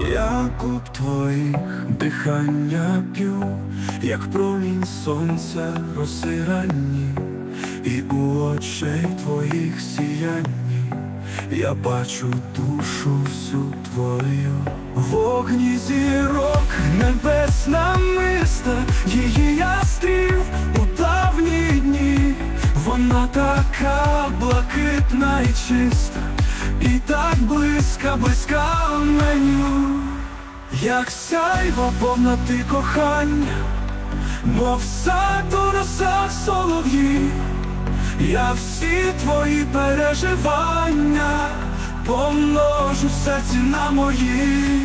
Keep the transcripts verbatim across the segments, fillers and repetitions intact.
Я куб твоїх дихання п'ю, як промінь сонця роси ранні, і у очей твоїх сіянні я бачу душу всю твою. В вогні зірок небесна миста, її ястрів у давні дні. Вона така блакитна і чиста, і так близька, близька мені, як сяйва повна ти кохання, мов саду роса солов'ї. Я всі твої переживання помножу в серці на мої.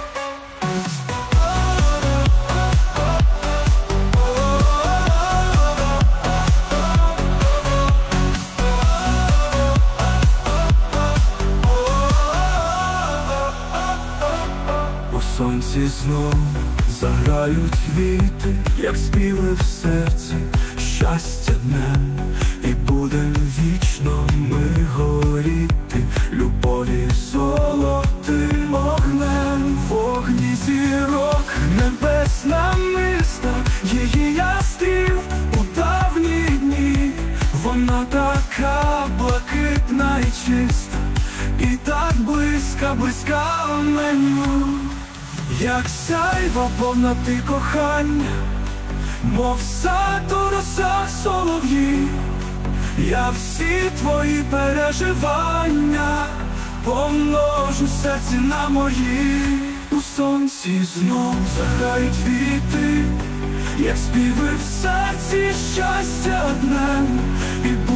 У сонці знов заграють віти, як співи в серці, щастя днем, і будем вічно ми горіти, любові золотим огнем. В вогні зірок небесна миста, її ястрів у давні дні. Вона така блакитна і чиста, і так близька, близька мені, як сяйва повна ти кохання, мов саду роса солов'ї. Я всі твої переживання помножу в серці на мої. У сонці знов заграють віти, як співи в серці, щастя днем, і